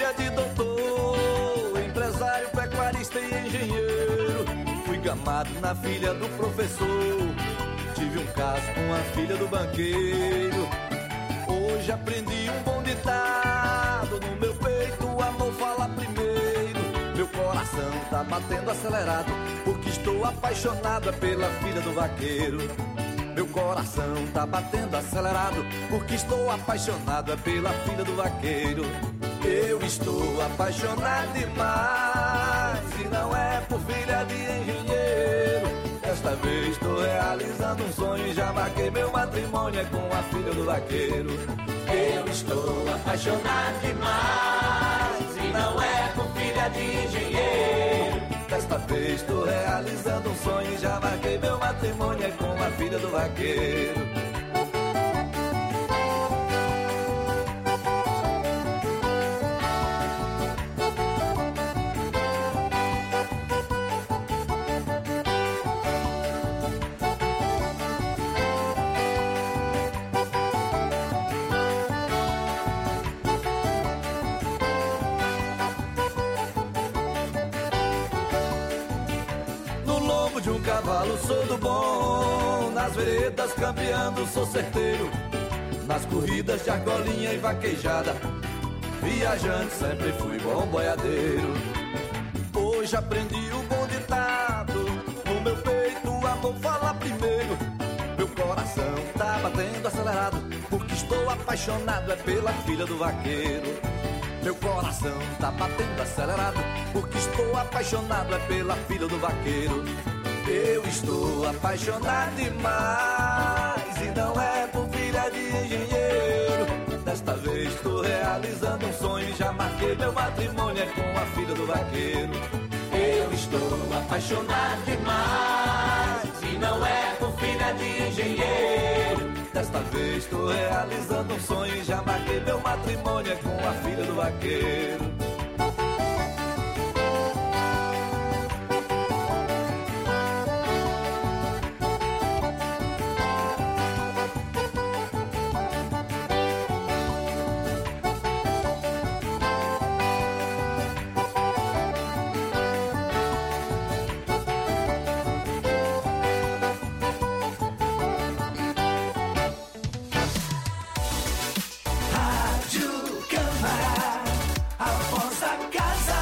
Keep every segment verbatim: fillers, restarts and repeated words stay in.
filha de doutor, empresário, pecuarista e engenheiro. Fui gamado na filha do professor, tive um caso com a filha do banqueiro. Hoje aprendi um bom ditado, no meu peito o amor fala primeiro. Meu coração tá batendo acelerado, porque estou apaixonada pela filha do vaqueiro. Meu coração tá batendo acelerado, porque estou apaixonada pela filha do vaqueiro. Eu estou apaixonado demais, e não é por filha de engenheiro. Desta vez estou realizando um sonho e já marquei meu matrimônio com a filha do vaqueiro. Eu estou apaixonado demais, e não é por filha de engenheiro. Desta vez estou realizando um sonho e já marquei meu matrimônio com a filha do vaqueiro. De um cavalo sou do bom, nas veredas campeando sou certeiro, nas corridas de argolinha e vaquejada, viajante sempre fui bom boiadeiro. Hoje aprendi o bom ditado, no meu peito o amor fala primeiro. Meu coração tá batendo acelerado, porque estou apaixonado é pela filha do vaqueiro. Meu coração tá batendo acelerado, porque estou apaixonado é pela filha do vaqueiro. Eu estou apaixonado demais, e não é por filha de engenheiro. Desta vez estou realizando um sonho e já marquei meu matrimônio com a filha do vaqueiro. Eu estou apaixonado demais, e não é por filha de engenheiro. Desta vez estou realizando um sonho e já marquei meu matrimônio com a filha do vaqueiro. Casa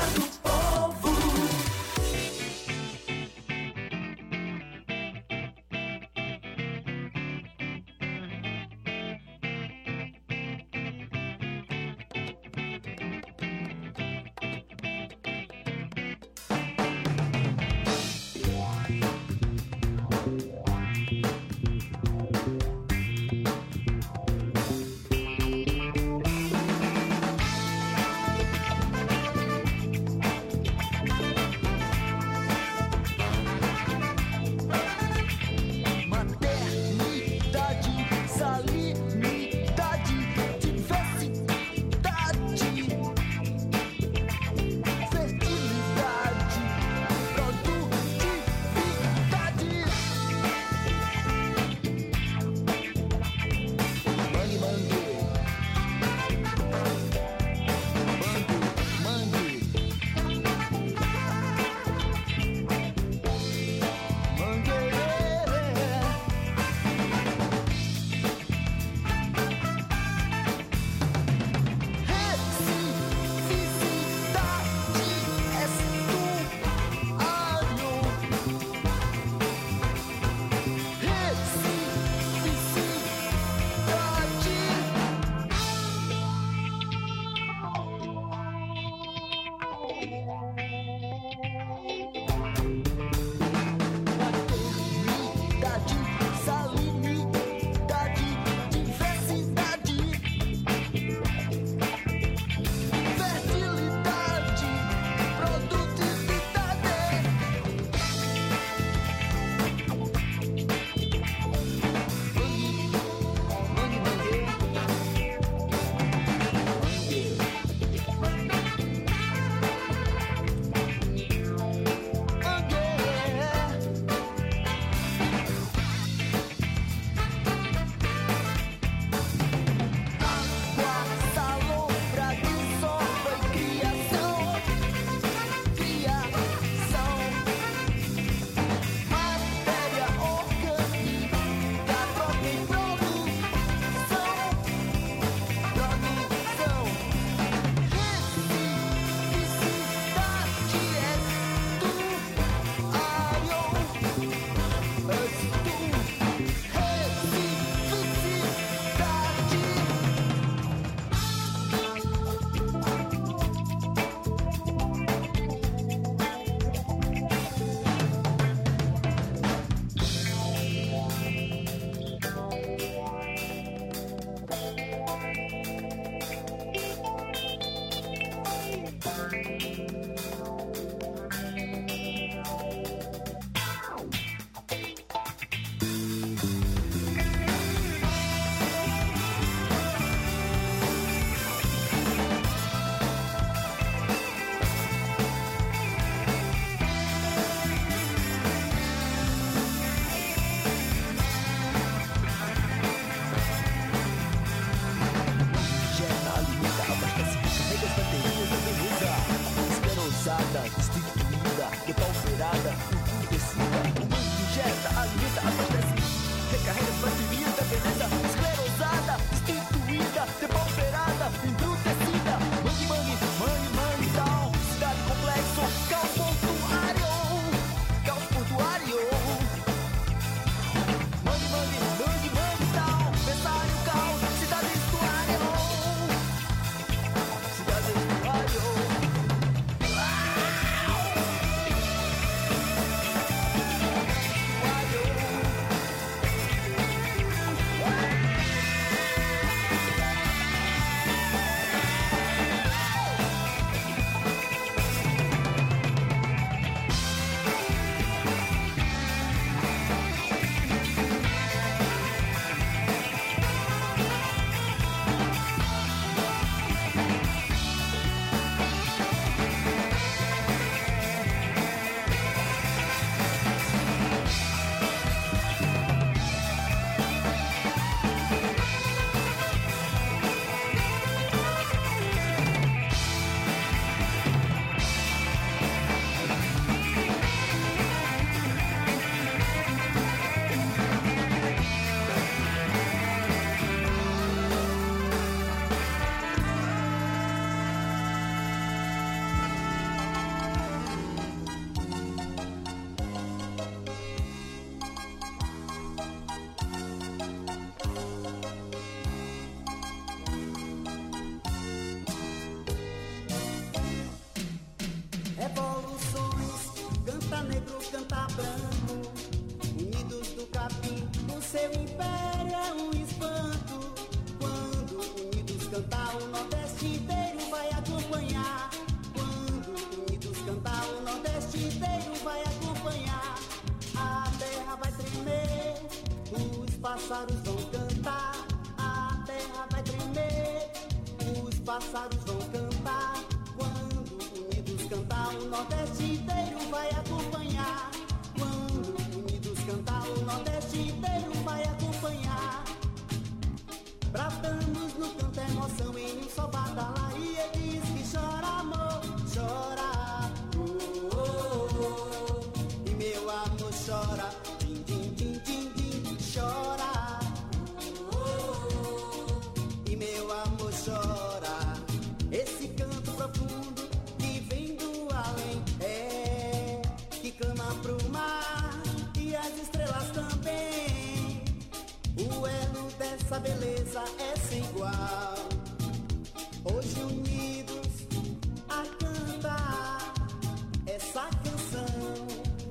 pássaros vão cantar, a terra vai tremer. Os pássaros vão cantar, quando unidos cantar, o Nordeste inteiro vai acompanhar. Quando unidos cantar, o Nordeste inteiro vai acompanhar. Bradamos no canto emoção em um só badalar, e ele diz que chora amor, chora, oh, oh, oh. E meu amor chora, din, din, din, din, din, chora, oh, oh, oh. E meu amor chora. Esse canto profundo que vem do além, é, que clama pro mar e as estrelas também. O elo dessa beleza é sem igual. Hoje unidos a cantar essa canção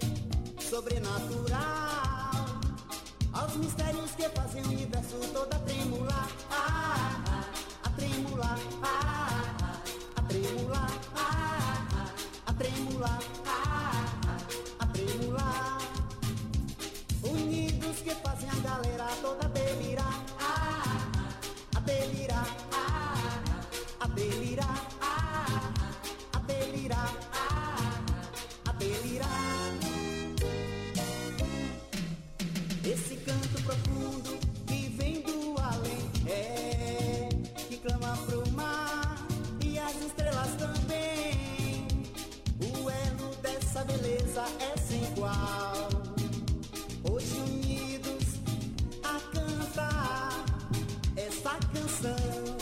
sobrenatural, aos mistérios que fazem o universo todo a tremular, ah, ah, a tremular, ah, ah, a tremular, ah, ah, a tremular, ah, ah, a tremular. Unidos que fazem a galera toda delirar, ah, ah, a delirar, ah, ah, a delirar, ah, ah, a delirar, ah, ah, a delirar. Esse canto profundo que vem do além, é, que clama pro mar e as estrelas também. O elo dessa beleza é sem igual. Hoje unidos a cantar essa canção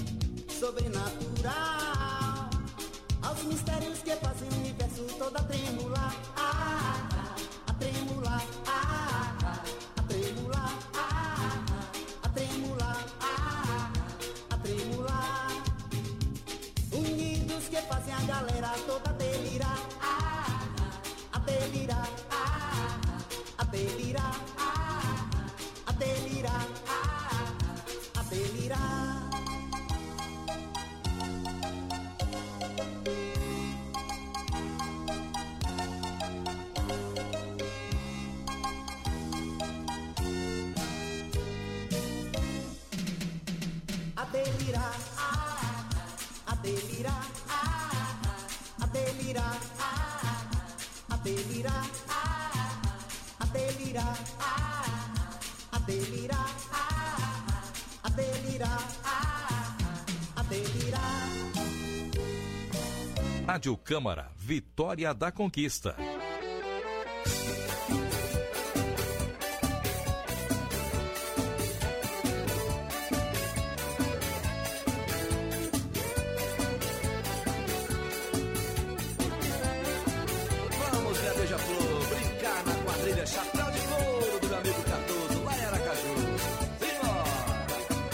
sobrenatural, aos mistérios que fazem o universo todo a tremular, ah, ah, a tremular, ah, ah, a tremular, ah, ah, a tremular, ah, ah, a tremular. Unidos que fazem a galera toda delirar, ah, ah, a delirar, ah, ah, a delirar, ah, ah, a delirar, ah, ah, a delirar. A delirar, ah, a delirar, ah, a delirar, ah, a delirar, ah, a delirar, ah, a delirar, ah, a delirar, ah, a delirar. Rádio Câmara, Vitória da Conquista. Chapéu de couro do meu amigo Cardoso, lá em Aracaju. Simbora!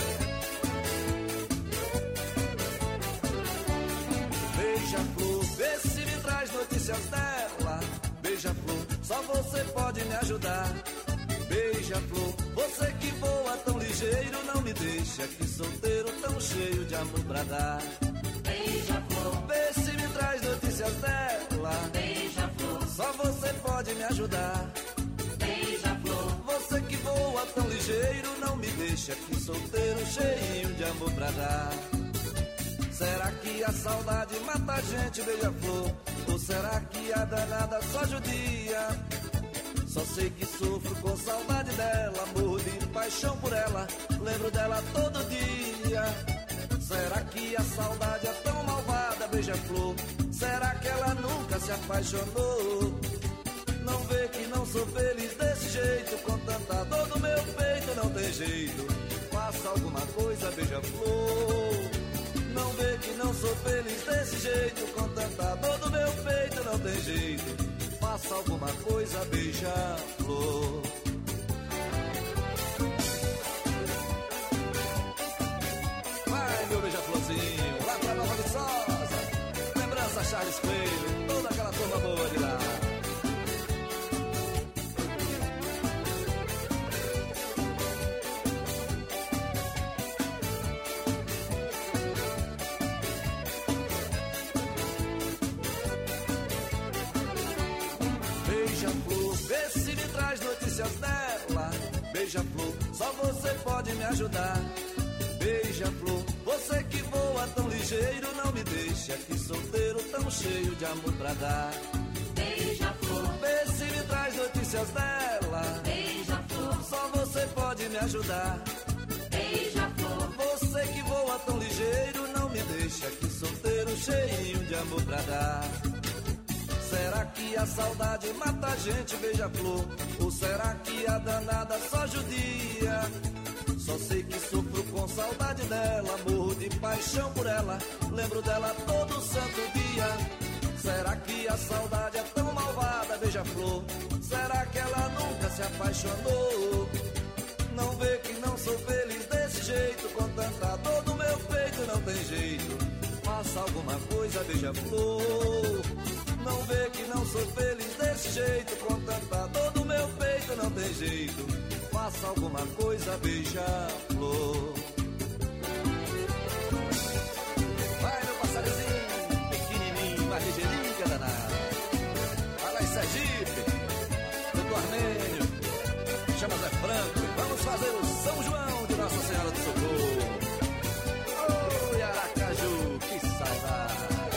Beija-flor, vê se me traz notícias dela. Beija-flor, só você pode me ajudar. Beija-flor, você que voa tão ligeiro, não me deixa aqui solteiro, tão cheio de amor pra dar. Beija-flor, vê se me traz notícias dela. Beija-flor, só você pode me ajudar. Você que voa tão ligeiro, não me deixa aqui solteiro, cheio de amor pra dar. Será que a saudade mata a gente, beija-flor? Ou será que a danada só judia? Só sei que sofro com saudade dela, morro de paixão por ela, lembro dela todo dia. Será que a saudade é tão malvada, beija-flor? Será que ela nunca se apaixonou? Não vê que não sou feliz desse jeito, com tanta dor no meu peito, não tem jeito. Faça alguma coisa, beija-flor. Não vê que não sou feliz desse jeito, com tanta dor no meu peito, não tem jeito. Faça alguma coisa, beija-flor. Vai, meu beija-florzinho, lá pra Nova Viçosa. Lembrança Charles Coelho, toda aquela turma boa de lá. Beija-flor, vê se me traz notícias dela. Beija-flor, só você pode me ajudar. Beija-flor, você que voa tão ligeiro, não me deixa aqui solteiro, tão cheio de amor pra dar. Beija-flor, vê se me traz notícias dela. Beija-flor, só você pode me ajudar. Beija-flor, você que voa tão ligeiro, não me deixa aqui solteiro, cheio de amor pra dar. Será que a saudade mata a gente, beija-flor? Ou será que a danada só judia? Só sei que sofro com saudade dela, morro de paixão por ela, lembro dela todo santo dia. Será que a saudade é tão malvada, beija-flor? Será que ela nunca se apaixonou? Não vê que não sou feliz desse jeito, com tanta dor no meu peito não tem jeito. Faça alguma coisa, beija-flor. Não vê que não sou feliz desse jeito, com tanta dor no meu peito não tem jeito. Faça alguma coisa, beija-flor. Vai, meu passarinho, pequenininho, mais ligeirinho que danado. Vai lá em Sergipe, do Armênio, chama Zé Franco. Vamos fazer o São João de Nossa Senhora do Socorro. Oi, Aracaju, que saudade.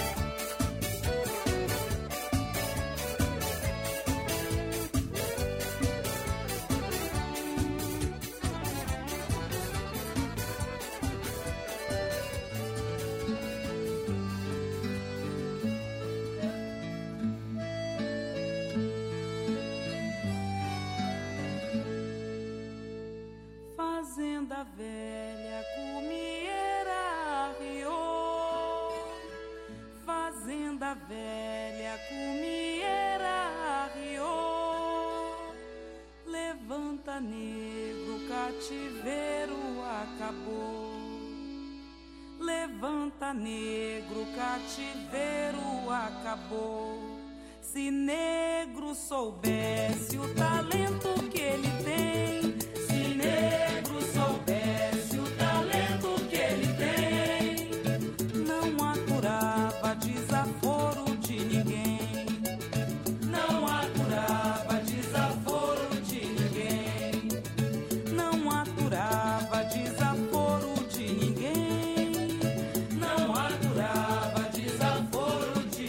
Fazenda velha, cumieira arriou. Fazenda velha, cumieira arriou. Levanta, negro, cativeiro acabou. Levanta, negro, cativeiro acabou. Se negro soubesse o talento que ele tem, se negro soubesse o talento que ele tem, não aturava desaforo de ninguém, não aturava desaforo de ninguém, não aturava desaforo de ninguém, não aturava desaforo de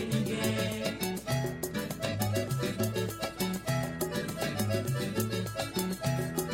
ninguém.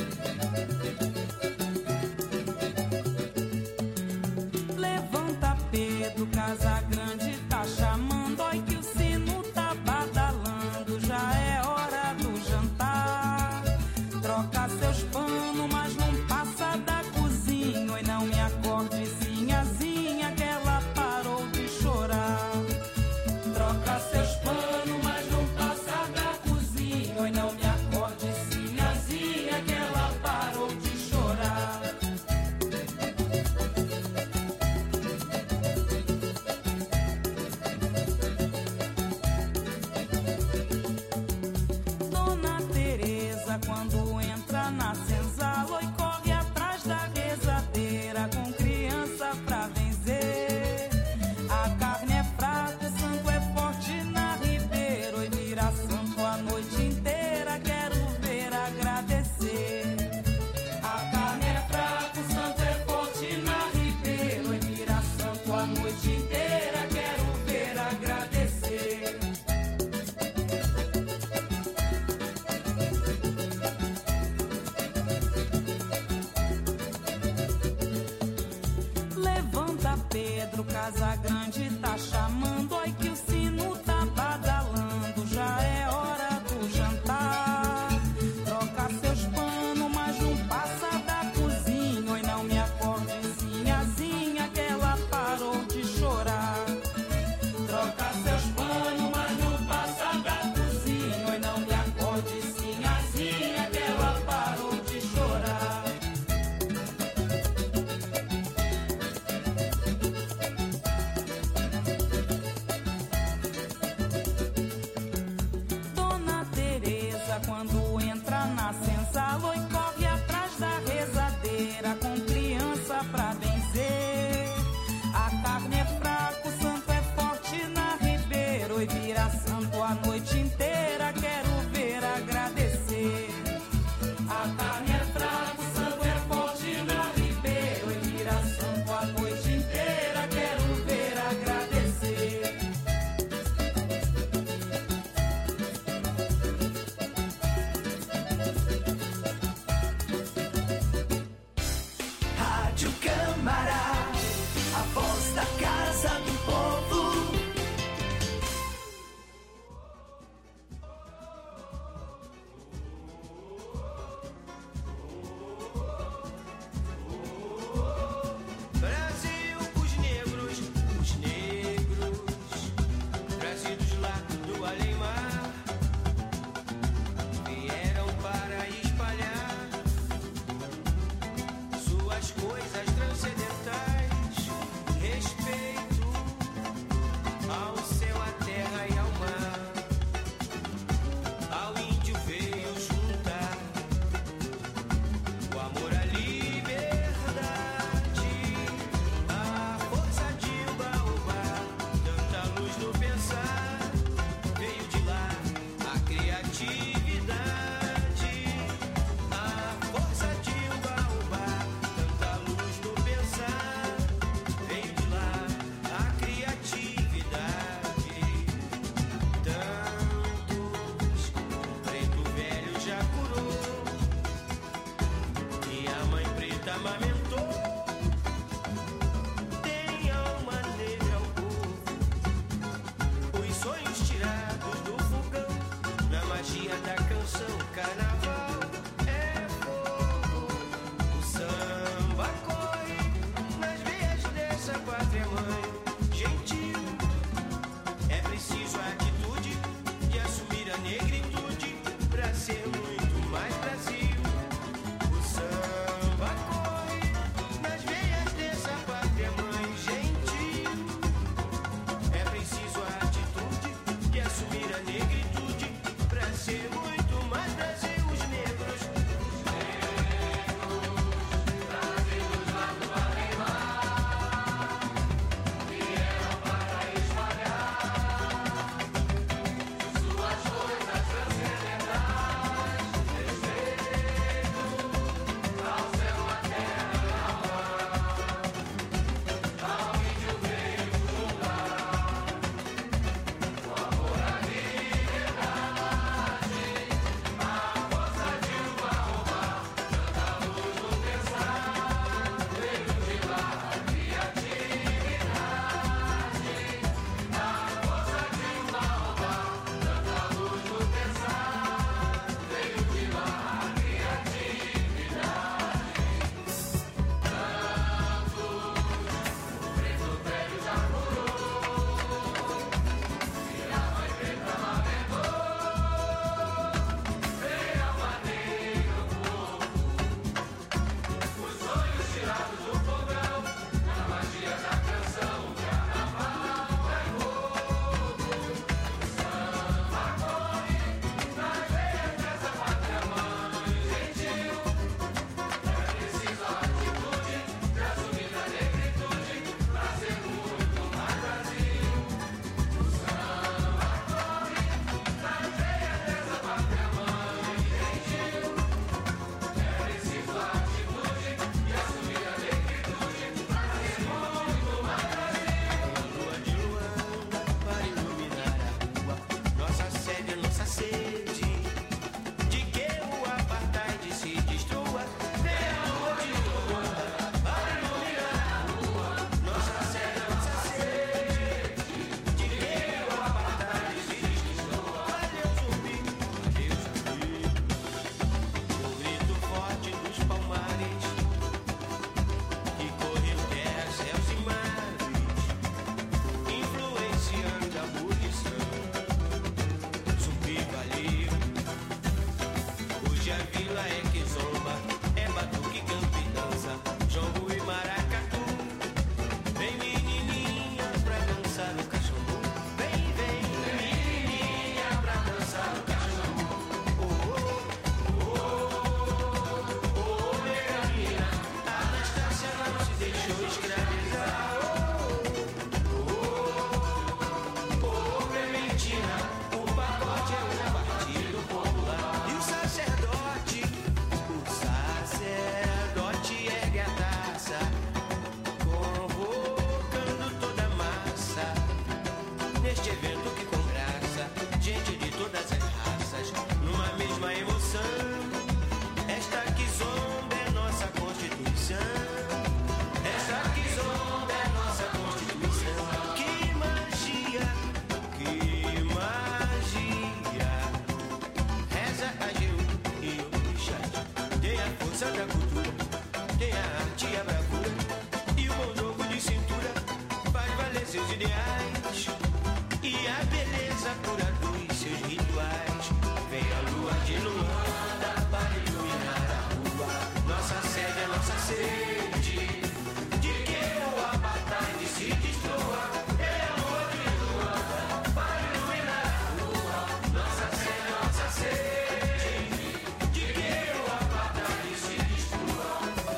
neste evento que com graça, gente de todas as raças, numa mesma emoção. Esta Kizomba é nossa Constituição. Esta Kizomba é nossa Constituição. Que magia, que magia. Reza a Jeú e o Orixás. Tem a força da cultura, tem a arte e a bravura, e o bom jogo de cintura faz valer seus ideais. E a beleza pura dos seus rituais. Vem a lua de Luanda para iluminar a rua. Nossa sede é nossa sede, de que o apartheid se destrua. É a lua de Luanda para iluminar a rua. Nossa sede é nossa sede, de que o apartheid se destrua.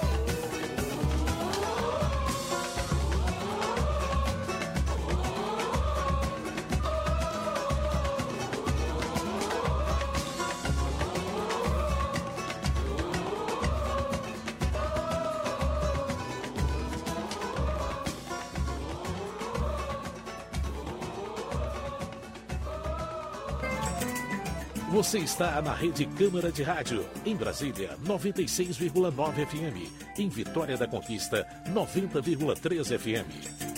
Você está na Rede Câmara de Rádio, em Brasília, noventa e seis vírgula nove F M. Em Vitória da Conquista, noventa vírgula três F M.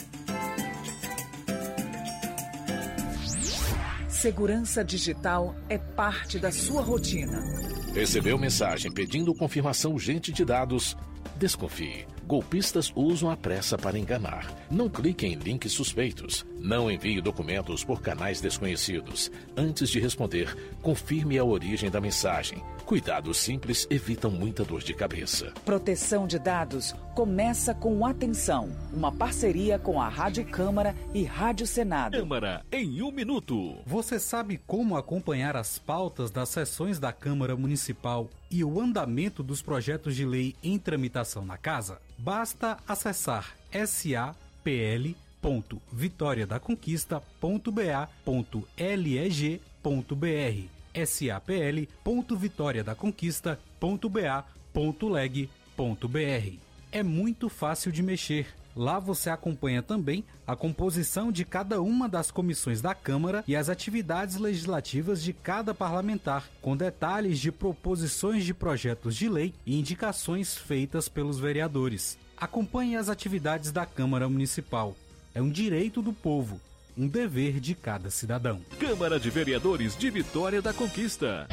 Segurança digital é parte da sua rotina. Recebeu mensagem pedindo confirmação urgente de dados? Desconfie. Golpistas usam a pressa para enganar. Não clique em links suspeitos. Não envie documentos por canais desconhecidos. Antes de responder, confirme a origem da mensagem. Cuidados simples evitam muita dor de cabeça. Proteção de dados começa com Atenção, uma parceria com a Rádio Câmara e Rádio Senado. Câmara em um minuto. Você sabe como acompanhar as pautas das sessões da Câmara Municipal e o andamento dos projetos de lei em tramitação na Casa? Basta acessar sapl ponto vitória da conquista ponto ba ponto leg ponto br, sapl ponto vitória da conquista ponto ba ponto leg ponto br. É muito fácil de mexer. Lá você acompanha também a composição de cada uma das comissões da Câmara e as atividades legislativas de cada parlamentar, com detalhes de proposições de projetos de lei e indicações feitas pelos vereadores. Acompanhe as atividades da Câmara Municipal. É um direito do povo, um dever de cada cidadão. Câmara de Vereadores de Vitória da Conquista.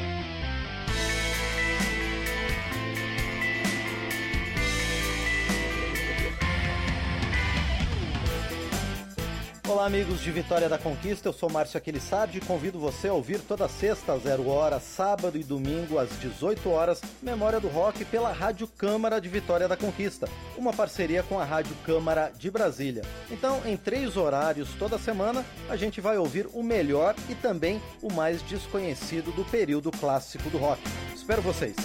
Olá, amigos de Vitória da Conquista, eu sou Márcio Aquilissardi e convido você a ouvir toda sexta às zero hora, sábado e domingo às dezoito horas, Memória do Rock pela Rádio Câmara de Vitória da Conquista, uma parceria com a Rádio Câmara de Brasília. Então, em três horários toda semana, a gente vai ouvir o melhor e também o mais desconhecido do período clássico do rock. Espero vocês!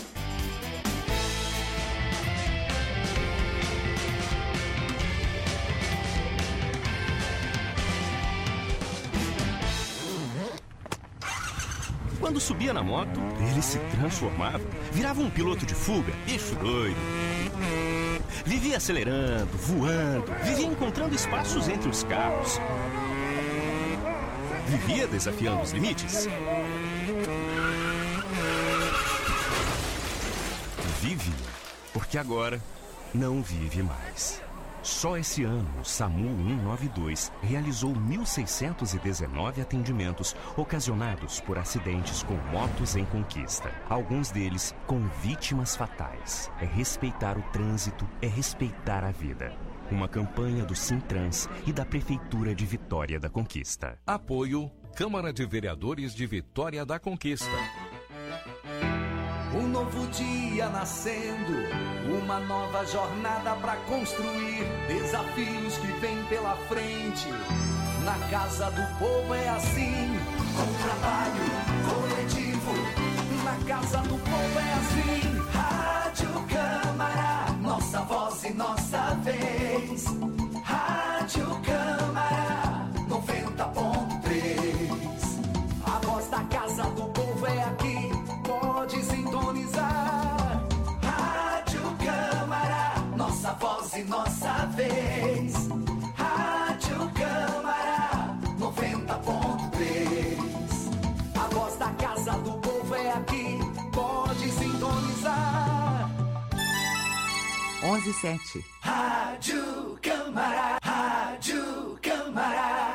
Quando subia na moto, ele se transformava, virava um piloto de fuga, bicho doido. Vivia acelerando, voando, vivia encontrando espaços entre os carros. Vivia desafiando os limites. Vive, porque agora não vive mais. Só esse ano, o SAMU cento e noventa e dois realizou mil seiscentos e dezenove atendimentos ocasionados por acidentes com motos em conquista. Alguns deles com vítimas fatais. É respeitar o trânsito, é respeitar a vida. Uma campanha do Sintrans e da Prefeitura de Vitória da Conquista. Apoio Câmara de Vereadores de Vitória da Conquista. Um novo dia nascendo, uma nova jornada pra construir, desafios que vêm pela frente. Na casa do povo é assim, com trabalho coletivo. Na casa do povo é assim, Rádio Câmara, nossa voz e nossa vez. Rádio Câmara, noventa ponto três. A voz da casa do povo é aqui, pode sintonizar. Rádio Câmara, nossa voz e nossa vez. Rádio Câmara, noventa ponto três. onze sete. Rádio Câmara, Rádio Câmara.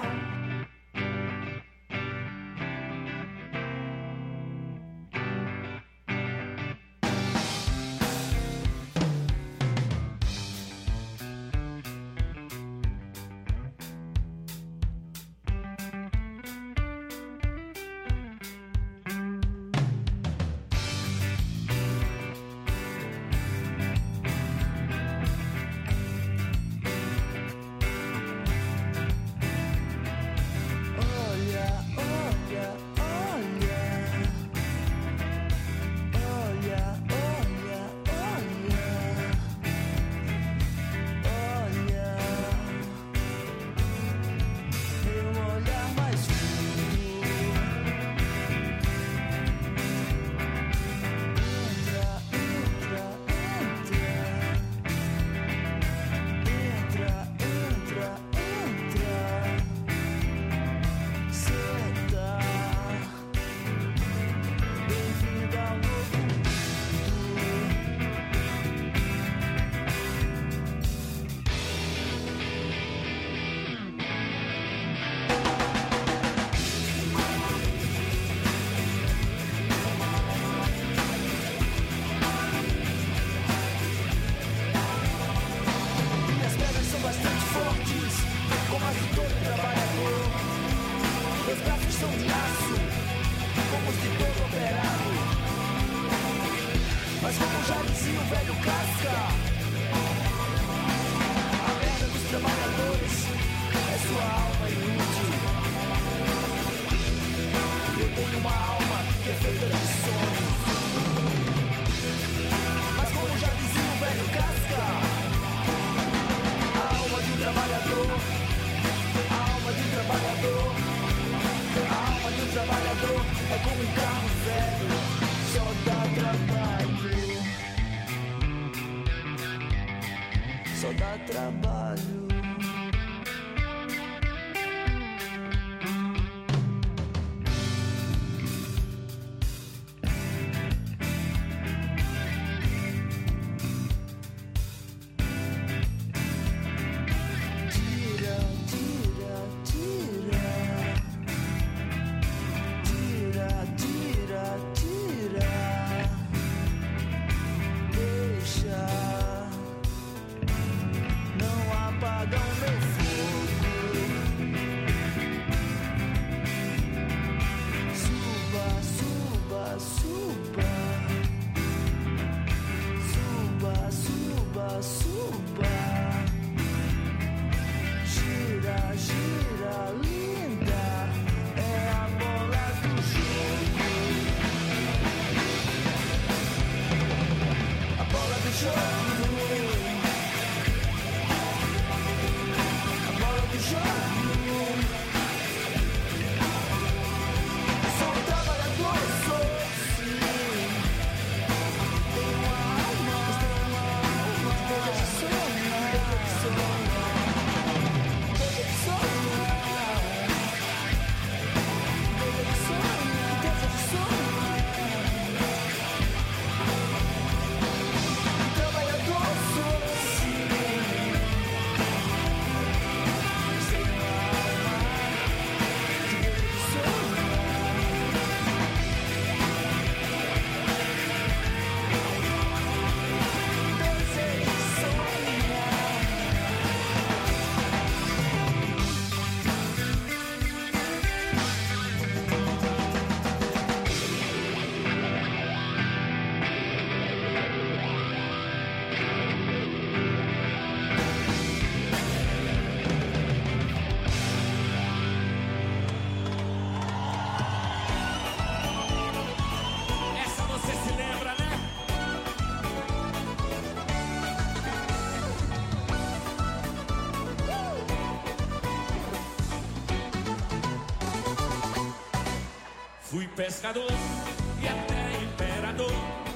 Fui pescador e até imperador,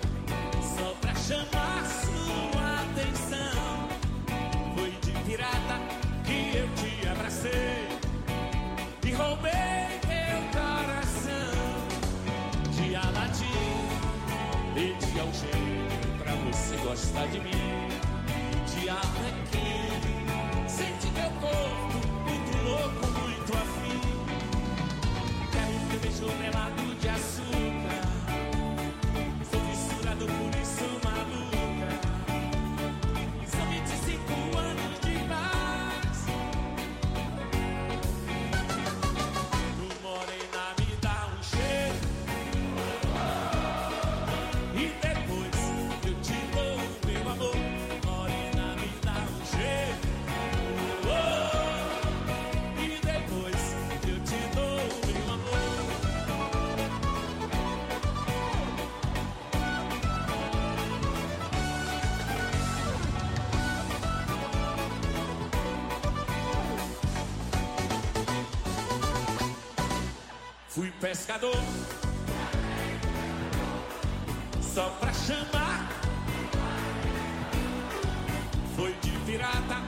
só pra chamar sua atenção. Foi de pirata que eu te abracei e roubei teu coração. De Aladim e de algema pra você gostar de mim. de alecrim. Sente meu corpo muito louco, muito afim. Quero teu beijo melado de açúcar. Sou fissurado por isso, maluca. São vinte e cinco anos de paz. Tu morena me dá um cheiro. E depois eu te dou o meu amor. Morena me dá um cheiro. Oh, e depois eu te dou o meu amor. Fui pescador só pra chamar. Foi de pirata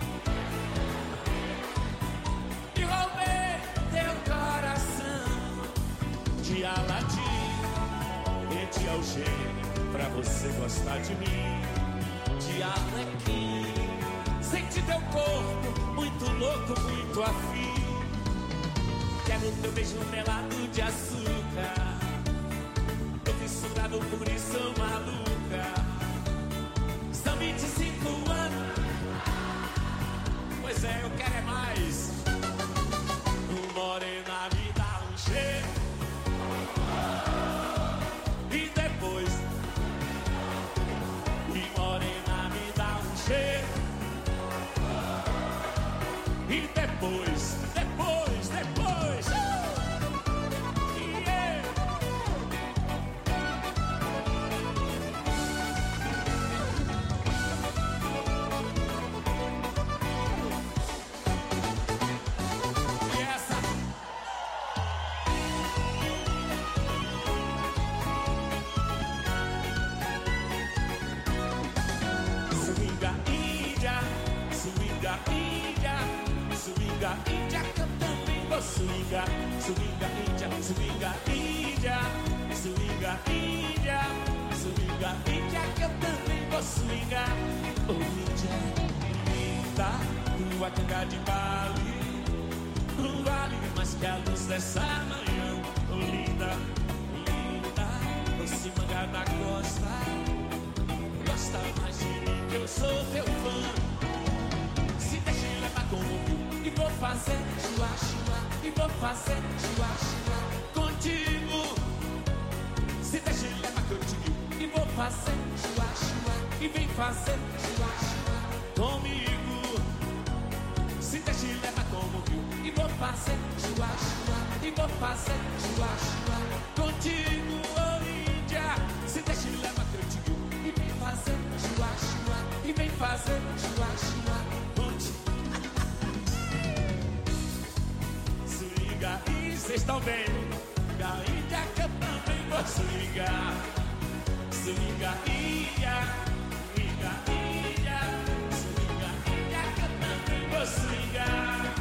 e roubei teu coração. De Aladim e de algema pra você gostar de mim. De alecrim, sente teu corpo muito louco, muito afim. Quero teu beijo melado de açúcar. Tô fissurado por isso, maluca. São vinte e cinco anos. Pois é, eu quero é mais. Morena me dá um cheiro. E depois E morena me dá um cheiro. E depois Depois, depois yeah. E essa swinga índia, swinga índia, swinga índia que eu também vou swinga, swinga índia, swinga índia, swinga índia, swinga índia que eu também vou swinga. Oh índia, linda, tua canga de Bali, não vale mais que a luz dessa manhã. Oh linda, linda, doce manga da costa, gosta mais de mim que eu sou teu fã. Se deixa levar como viu, e vou fazer chua, chua, e vou fazer chua, chua contigo. Se deixa levar que eu te viu, e vou fazer chua, chua, e vem fazer chua, chua comigo. Se deixa levar como viu, e vou fazer chua, chua, e vou fazer chua, chua contigo, oh índia. Se deixa levar que eu te viu, e vem fazer chua, chua, e vem fazer chua, chua contigo. Swinga, e cês estão vendo? Da índia que eu também vou swingar. Swinga, ilha, swinga, ilha, swinga, ilha que eu também vou swingar.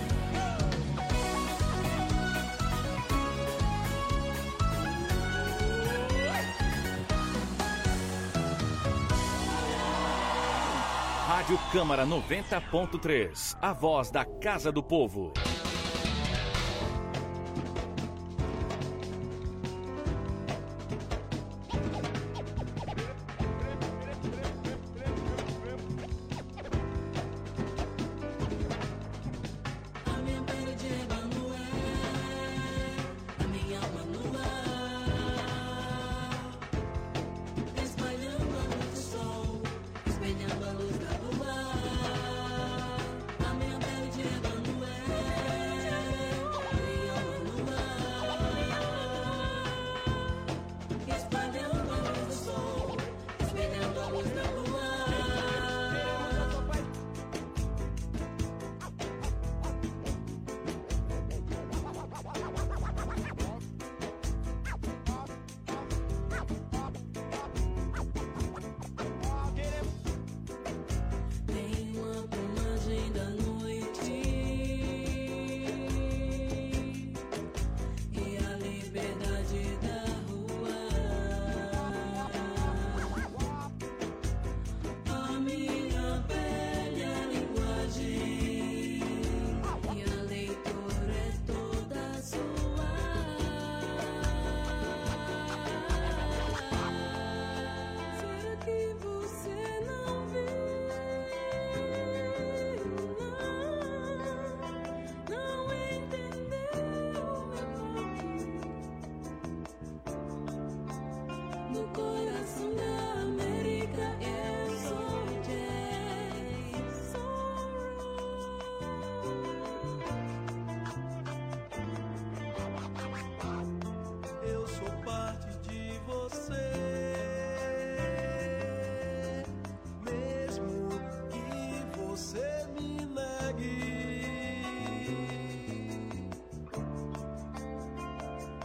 Rádio Câmara noventa ponto três, a voz da Casa do Povo. Espelhando a luz da lua, a minha pele de Emanuel.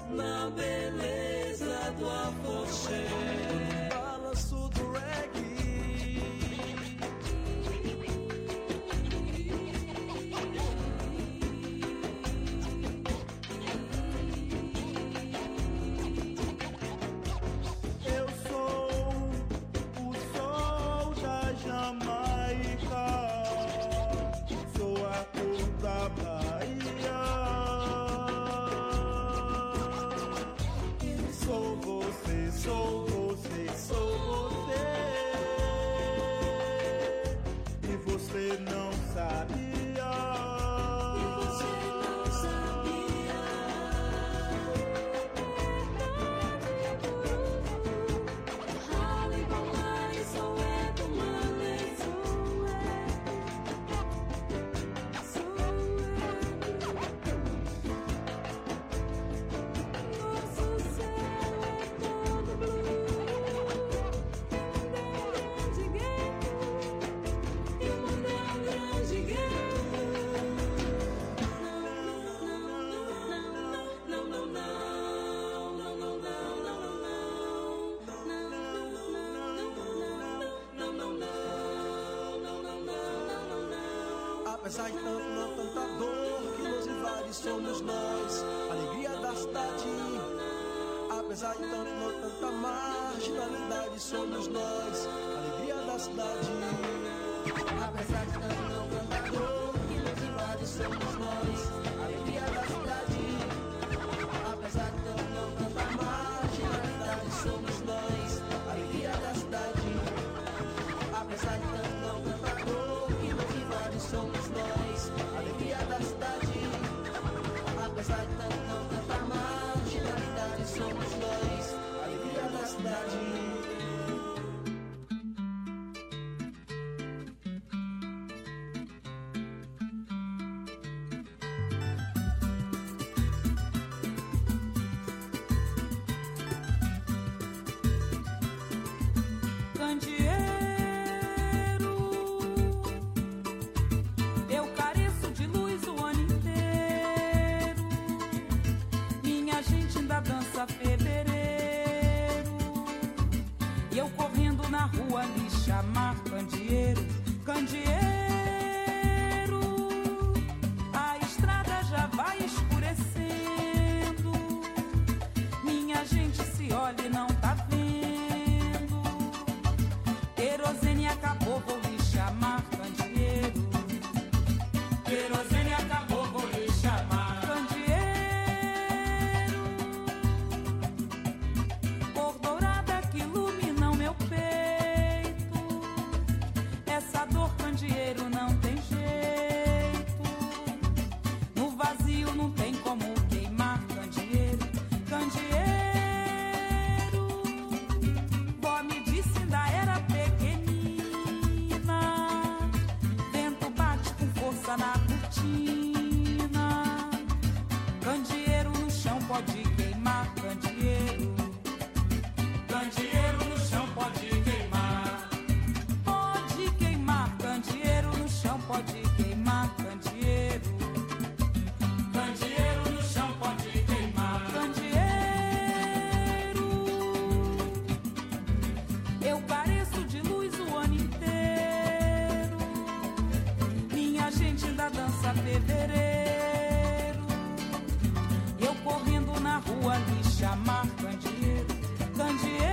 na beleza do afoxé. Balanço do reggae. Eu sou o sol da Jamaica, sou a cor da Bahia. Sou você, sou você, sou você. E você não sabia. E você não sabia. Apesar de tanto, não tanta dor que nos invade, somos nós, alegria da cidade. Apesar de tanto, não tanta marginalidade, somos nós, alegria da cidade. Apesar de tanto, não tanta dor que nos invade, somos nós, alegria da cidade. Apesar de tanto, não tanta marginalidade, somos nós, alegria da cidade. Apesar de tanto, não tanta dor que nos invade, somos nós, alegria da cidade. Apesar de tanto, não tanta marginalidade, somos nós, alegria da cidade. Eu careço de luz o ano inteiro. Minha gente ainda dança fevereiro. E eu correndo na rua me chamar candeeiro, candeeiro. A estrada já vai escurecendo. Minha gente se olha e não tá vendo. Querosene acabou, vou lhe chamar candeeiro. Querosene acabou, vou lhe chamar candeeiro. Cor dourada que ilumina o meu peito. Essa dor, candeeiro, não tem jeito. No vazio não tem como queimar candeeiro, candeeiro. Vó me disse ainda era pequenina. Vento bate com força na cortina. Candeeiro no chão pode queimar, candeeiro. Candeeiro no chão pode queimar. Pode queimar, candeeiro no chão pode queimar, candeeiro. Candeeiro no chão pode queimar, candeeiro. Eu careço de luz o ano inteiro. Minha gente ainda dança fevereiro. Eu correndo na rua lhe chamar candeeiro, candeeiro.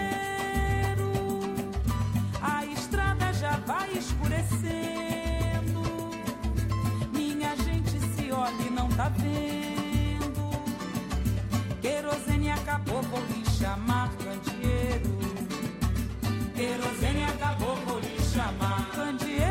A estrada já vai escurecendo. Minha gente se olha e não tá vendo. Querosene acabou, vou lhe chamar candeeiro. Querosene acabou, vou lhe chamar candeeiro.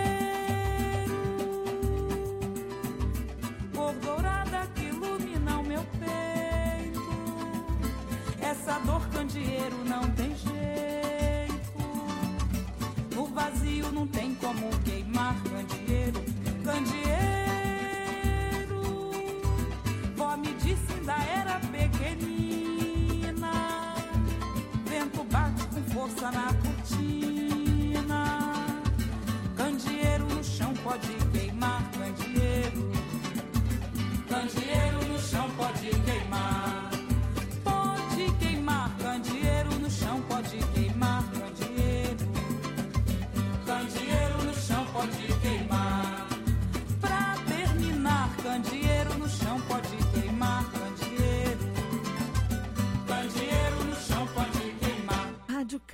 Cor dourada que ilumina o meu peito. Essa dor, candeeiro, não tem jeito. No vazio não tem como queimar candeeiro, candeeiro. Vó me disse ainda era pequenina. Vento bate com força na cortina. Candeeiro no chão pode queimar, candeeiro. Candeeiro no chão pode queimar.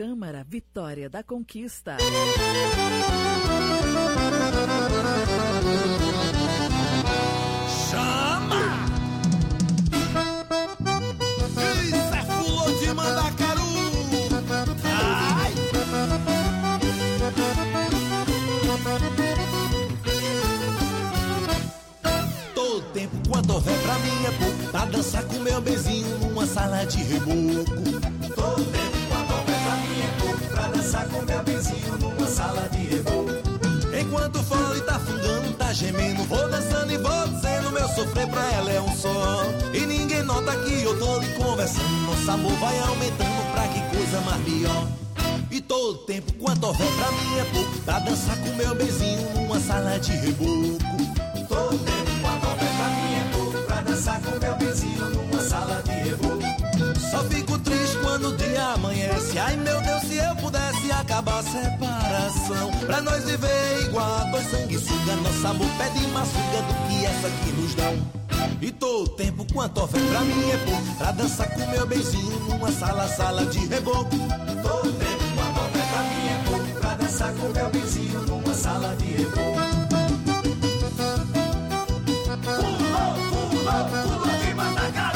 Câmara, Vitória da Conquista. Chama! Isso é fulô de Mandacaru! Ai! Todo tempo quanto houver pra mim é pouco pra dançar com meu bezinho numa sala de reboco. Todo tempo quanto houver pra mim é pouco pra dançar com meu bezinho numa sala de reboco. Enquanto o fole tá fungando, tá gemendo, vou dançando e vou dizendo, meu sofrer pra ela é um só. E ninguém nota que eu tô lhe conversando, nosso amor vai aumentando pra que coisa mais pior. E todo tempo quanto houver pra mim é pouco pra dançar com meu bezinho numa sala de reboco. Todo tempo quanto houver pra mim é pouco pra dançar com meu bezinho numa sala de reboco. Só fico triste quando o dia amanhece. Ai meu Deus, se eu pudesse acabar a separação, pra nós viver igual dois sanguessuga. Nosso amor pede mais fuga do que essa que nos dão. E todo tempo quanto houver pra mim é pouco pra dançar com meu beijinho numa sala, sala de reboco. Todo tempo quanto houver pra mim é pouco pra dançar com meu beijinho numa sala de reboco. Pulou, pulou, pulou de Mandacaru.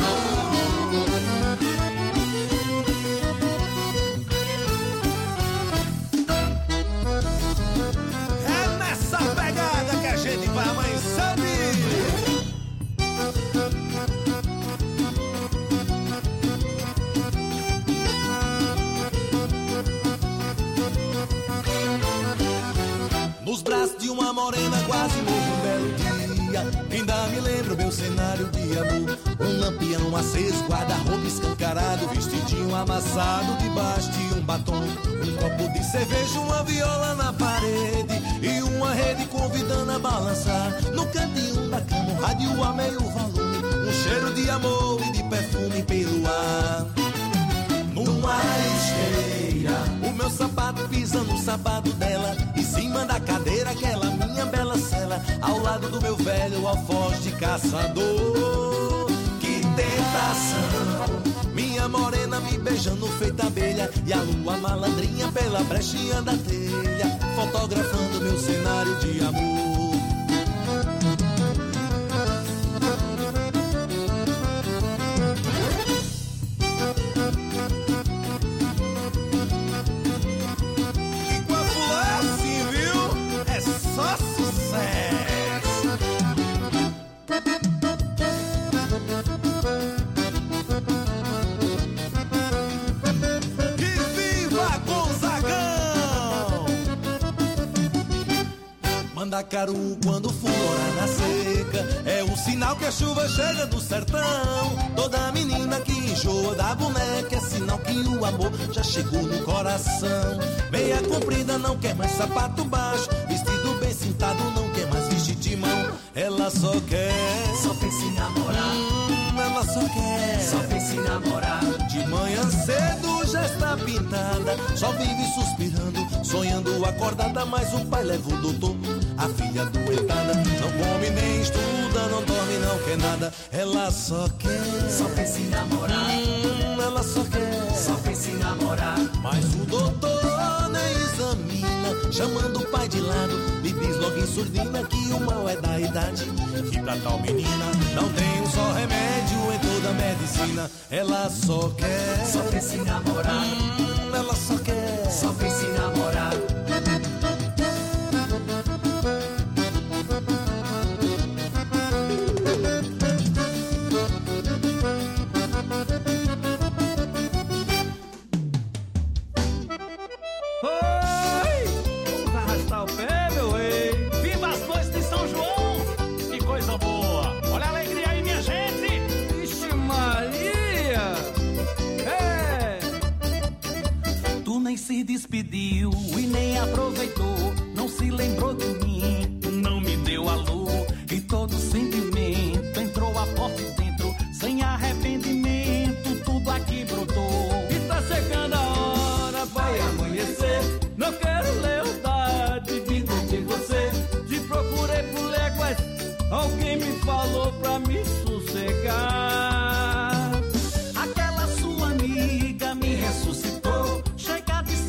É nessa pegada que a gente vai amanhecer. Nos braços de uma morena quase morro um belo dia. Ainda me lembro meu cenário de amor. Um lampião aceso, guarda-roupa escancarado, vestidinho amassado debaixo de um batom. Um copo de cerveja, uma viola na parede e uma rede convidando a balançar. No cantinho da cama, um rádio a meio volume, um cheiro de amor e de perfume pelo ar. Numa esteira, o meu sapato pisa no sapato dela, em cima da cadeira aquela minha bela cela, ao lado do meu velho alfoz de caçador. Que tentação, minha morena me beijando feita abelha, e a lua malandrinha pela brechinha da telha, fotografando meu cenário de amor. Mandacaru, quando flora na seca, é um sinal que a chuva chega do sertão. Toda menina que enjoa da boneca é sinal que o amor já chegou no coração. Meia comprida não quer mais sapato baixo, vestido bem cintado não quer mais vestir de mão. Ela só quer, só pensa em namorar. Hum, ela só quer, só pensa em namorar. De manhã cedo já está pintada, só vive suspirando, sonhando acordada, mas o pai leva o doutor. A filha doentada não come nem estuda, não dorme, não quer nada. Ela só quer, só pensa em namorar. Hum, ela só quer, só pensa em namorar. Mas o doutor nem examina, chamando o pai de lado, lhe diz logo em surdina que o mal é da idade, que pra tal menina não tem um só remédio em toda a medicina. Ela só quer, só pensa em namorar. Hum, ela só quer, só pensa em namorar. Se despediu e nem aproveitou, não se lembrou de mim, não me deu alô, e todo sentimento entrou a porta dentro, sem arrependimento, tudo aqui brotou. E tá chegando a hora, vai amanhecer, não quero lealdade vindo de você, te procurei por léguas, alguém me falou pra me sossegar. Aquela sua amiga me ressuscitou, chega de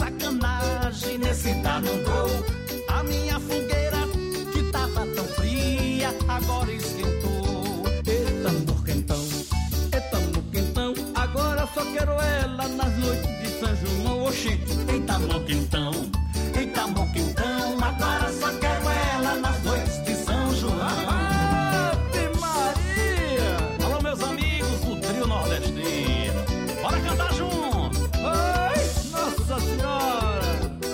Oxi, eita moquentão, eita moquentão, agora só quero ela nas noites de São João. Ave Maria! Alô, meus amigos do trio nordestino, bora cantar junto. Oi, Nossa Senhora!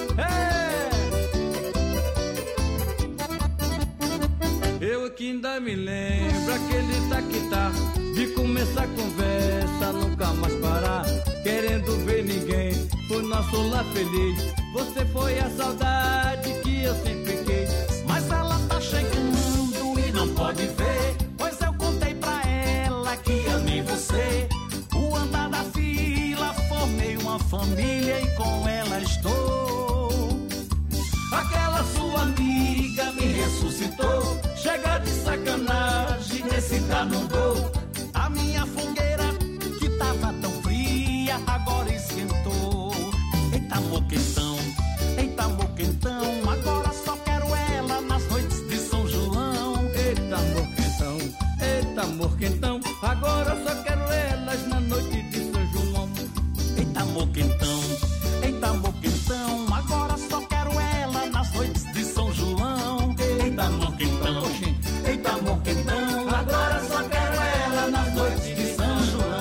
É. Eu aqui ainda me lembro aquele taquitá de começar a conversa, nunca mais parar, querendo ver ninguém, foi nosso lar feliz. Você foi a saudade que eu sempre quis, mas ela tá chegando e não pode ver, pois eu contei pra ela que amei você. O andar da fila, formei uma família e com ela estou. Aquela sua amiga me ressuscitou, chega de sacanagem, nesse tá não dou. A minha fogueira que tava tão fria, agora esquentou. Eita moquentão, eita moquentão, agora só quero ela nas noites de São João. Eita moquentão, eita moquentão, agora só quero elas na noite de São João. Eita moquentão, eita moquentão, agora só quero ela nas noites de São João. Eita moquentão, eita moquentão, agora só quero ela nas noites de São João.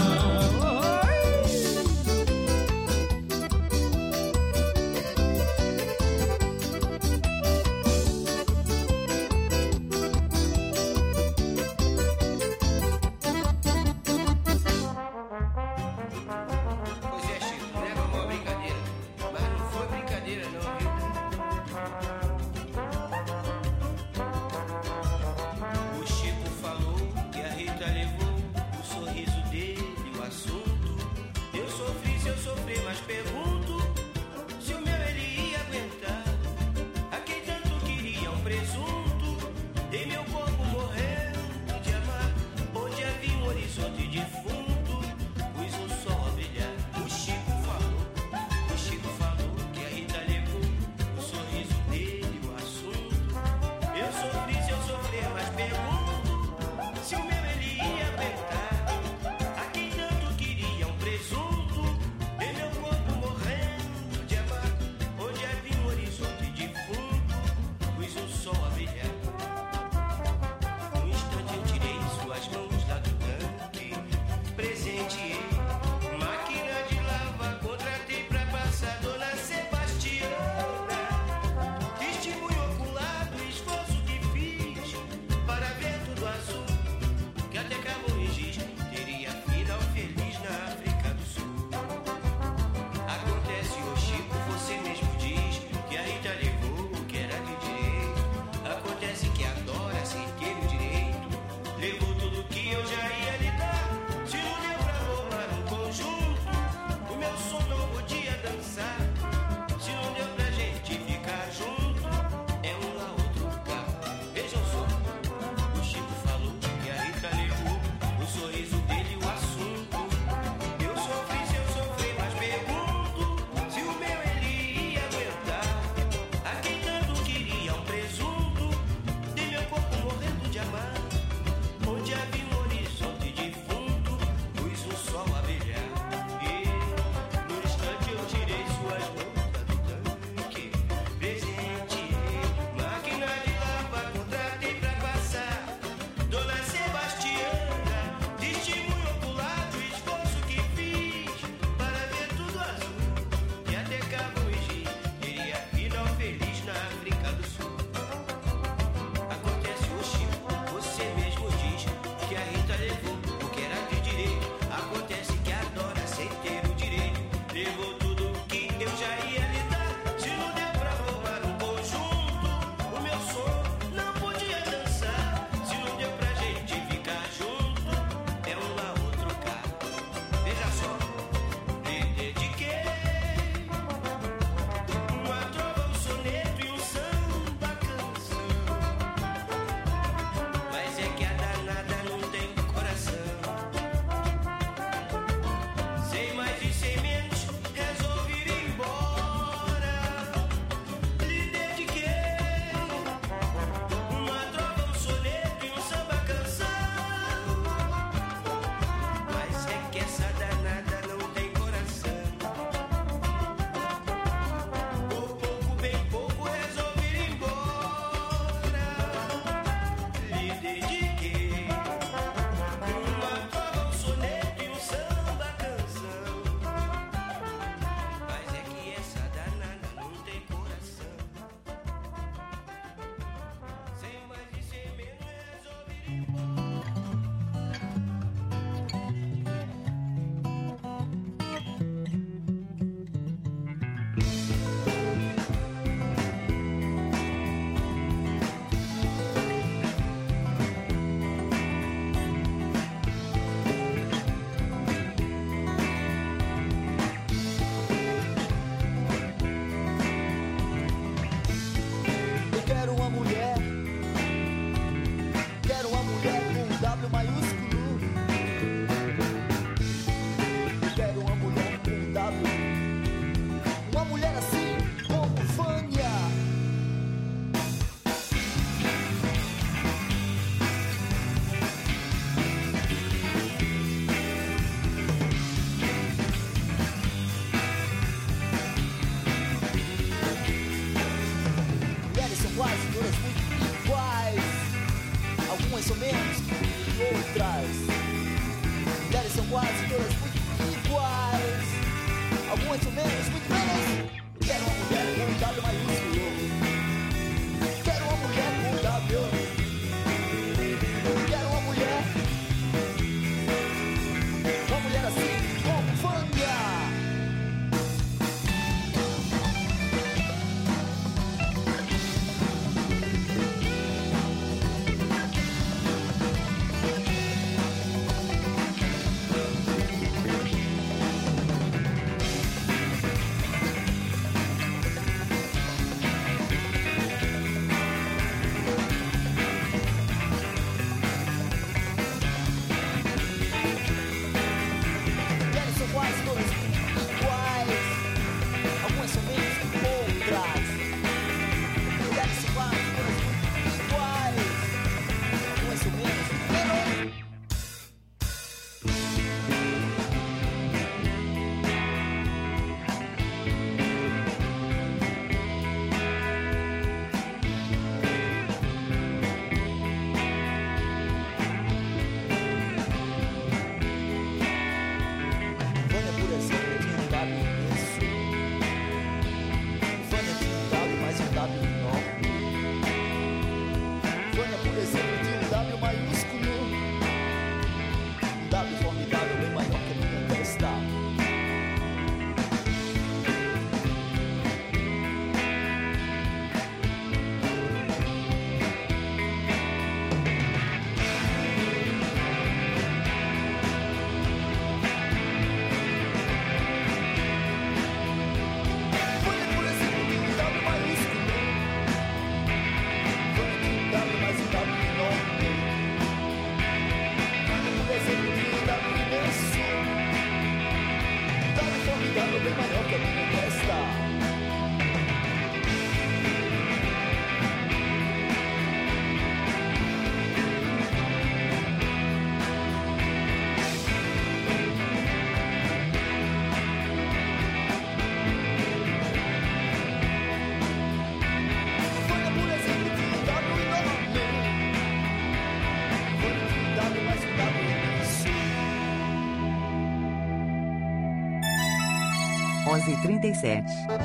quase todas muito iguais. Algumas são menos, muito menos. Quero uma mulher com um W maiúsculo. Quero uma mulher com um W. Quero uma mulher, uma mulher assim, como Vânia. onze e trinta e sete.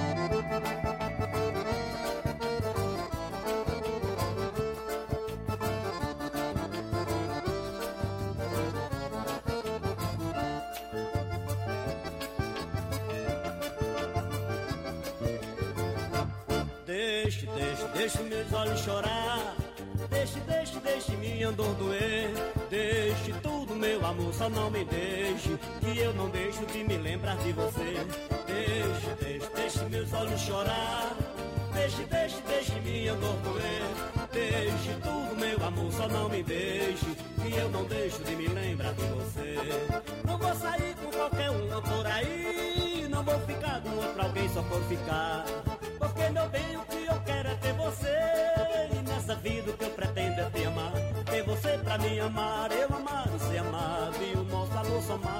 Deixe, deixe, deixe meus olhos chorar. Deixe, deixe, deixe minha dor doer. Deixe tudo, meu amor, só não me deixe, que eu não deixo de me lembrar de você. Deixe, deixe, deixe meus olhos chorar. Deixe, deixe, deixe minha dor doer. Deixe tudo, meu amor, só não me deixe, que eu não deixo de me lembrar de você. Não vou sair com qualquer uma por aí, não vou ficar com outra alguém só por ficar, porque meu bem, o que eu quero é ter você. E nessa vida o que eu pretendo é te amar, ter você pra me amar. Eu